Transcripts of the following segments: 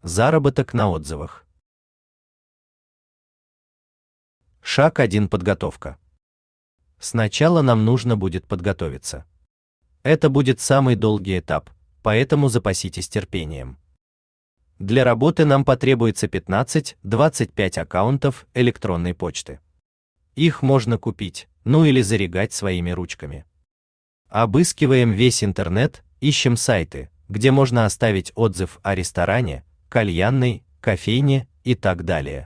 Заработок на отзывах. Шаг 1. Подготовка. Сначала нам нужно будет подготовиться. Это будет самый долгий этап, поэтому запаситесь терпением. Для работы нам потребуется 15-25 аккаунтов электронной почты. Их можно купить, ну или зарегать своими ручками. Обыскиваем весь интернет, ищем сайты, где можно оставить отзыв о ресторане, кальянной, кофейне и так далее.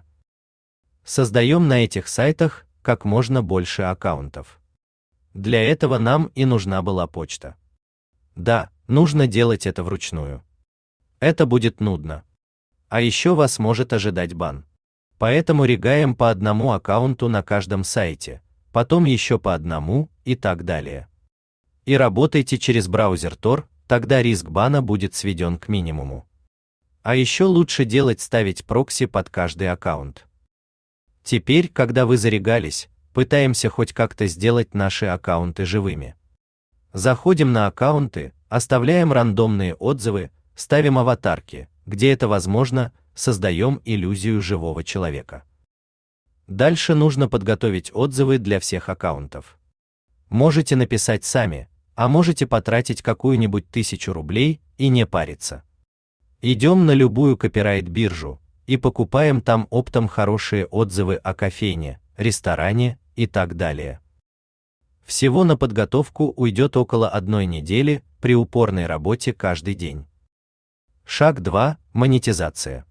Создаем на этих сайтах как можно больше аккаунтов. Для этого нам и нужна была почта. Да, нужно делать это вручную. Это будет нудно. А еще вас может ожидать бан. Поэтому регаем по одному аккаунту на каждом сайте, потом еще по одному и так далее. И работайте через браузер Tor, тогда риск бана будет сведен к минимуму. А еще лучше ставить прокси под каждый аккаунт. Теперь, когда вы зарегались, пытаемся хоть как-то сделать наши аккаунты живыми. Заходим на аккаунты, оставляем рандомные отзывы, ставим аватарки, где это возможно, создаем иллюзию живого человека. Дальше нужно подготовить отзывы для всех аккаунтов. Можете написать сами, а можете потратить какую-нибудь 1000 рублей и не париться. Идем на любую копирайт-биржу и покупаем там оптом хорошие отзывы о кофейне, ресторане и так далее. Всего на подготовку уйдет около 1 недели при упорной работе каждый день. Шаг 2. Монетизация.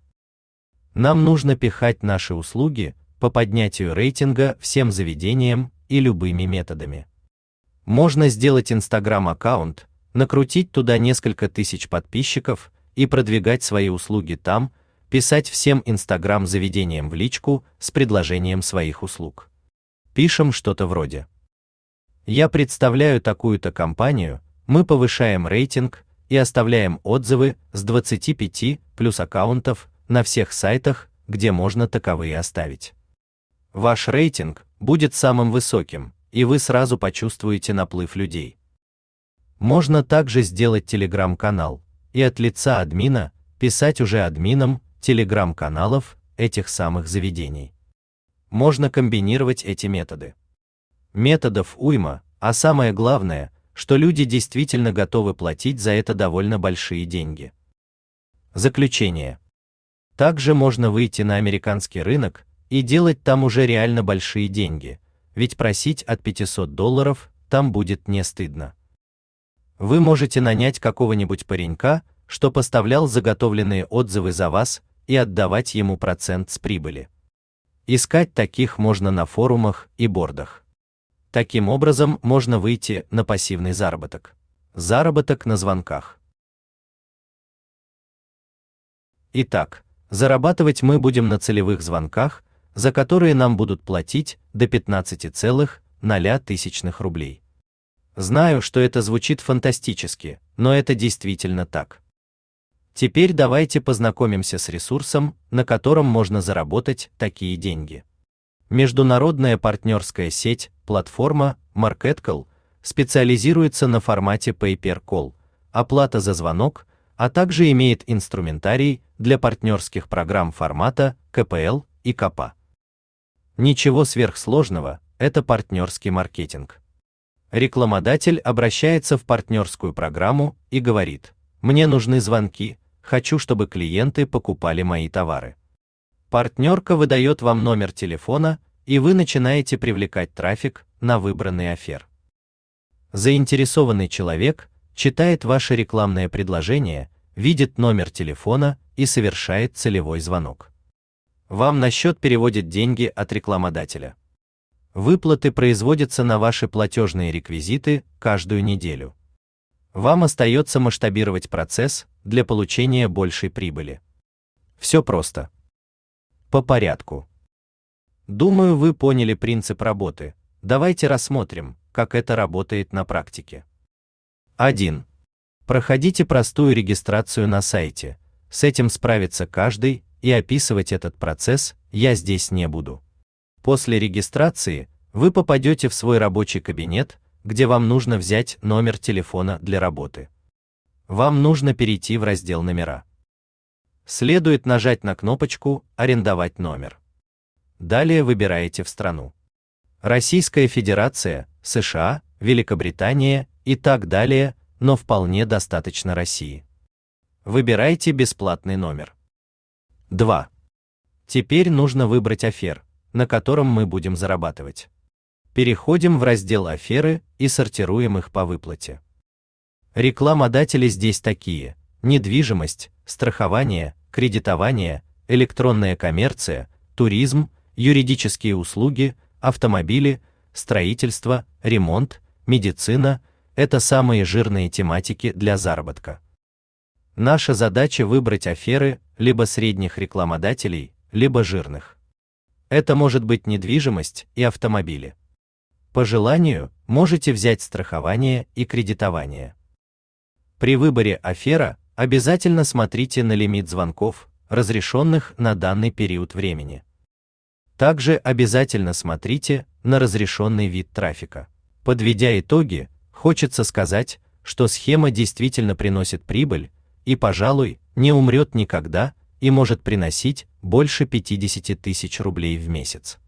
Нам нужно пихать наши услуги по поднятию рейтинга всем заведениям и любыми методами. Можно сделать Instagram-аккаунт, накрутить туда несколько тысяч подписчиков и продвигать свои услуги там, писать всем Instagram-заведениям в личку с предложением своих услуг. Пишем что-то вроде: «Я представляю такую-то компанию, мы повышаем рейтинг и оставляем отзывы с 25 плюс аккаунтов на всех сайтах, где можно таковые оставить. Ваш рейтинг будет самым высоким, и вы сразу почувствуете наплыв людей». Можно также сделать телеграм-канал и от лица админа писать уже админам телеграм-каналов этих самых заведений. Можно комбинировать эти методы. Методов уйма, а самое главное, что люди действительно готовы платить за это довольно большие деньги. Заключение. Также можно выйти на американский рынок и делать там уже реально большие деньги, ведь просить от $500 там будет не стыдно. Вы можете нанять какого-нибудь паренька, что поставлял заготовленные отзывы за вас, и отдавать ему процент с прибыли. Искать таких можно на форумах и бордах. Таким образом можно выйти на пассивный заработок. Заработок на звонках. Итак, зарабатывать мы будем на целевых звонках, за которые нам будут платить до 15,0 рублей. Знаю, что это звучит фантастически, но это действительно так. Теперь давайте познакомимся с ресурсом, на котором можно заработать такие деньги. Международная партнерская сеть, платформа MarketCall специализируется на формате Pay-per-Call, оплата за звонок, а также имеет инструментарий для партнерских программ формата КПЛ и КПА. Ничего сверхсложного, это партнерский маркетинг. Рекламодатель обращается в партнерскую программу и говорит: «Мне нужны звонки, хочу, чтобы клиенты покупали мои товары». Партнерка выдает вам номер телефона, и вы начинаете привлекать трафик на выбранный офер. Заинтересованный человек читает ваше рекламное предложение, видит номер телефона и совершает целевой звонок. Вам на счет переводят деньги от рекламодателя. Выплаты производятся на ваши платежные реквизиты каждую неделю. Вам остается масштабировать процесс для получения большей прибыли. Все просто. По порядку. Думаю, вы поняли принцип работы. Давайте рассмотрим, как это работает на практике. 1. Проходите простую регистрацию на сайте. С этим справится каждый, и описывать этот процесс я здесь не буду. После регистрации вы попадете в свой рабочий кабинет, где вам нужно взять номер телефона для работы. Вам нужно перейти в раздел «Номера». Следует нажать на кнопочку «Арендовать номер». Далее выбираете в страну. Российская Федерация, США, Великобритания и так далее, но вполне достаточно России. Выбирайте бесплатный номер. 2. Теперь нужно выбрать офер, на котором мы будем зарабатывать. Переходим в раздел «Аферы» и сортируем их по выплате. Рекламодатели здесь такие: недвижимость, страхование, кредитование, электронная коммерция, туризм, юридические услуги, автомобили, строительство, ремонт, медицина – это самые жирные тематики для заработка. Наша задача выбрать оферы либо средних рекламодателей, либо жирных. Это может быть недвижимость и автомобили. По желанию можете взять страхование и кредитование. При выборе оффера обязательно смотрите на лимит звонков, разрешенных на данный период времени. Также обязательно смотрите на разрешенный вид трафика. Подведя итоги, хочется сказать, что схема действительно приносит прибыль и, пожалуй, не умрет никогда и может приносить больше 50 000 рублей в месяц.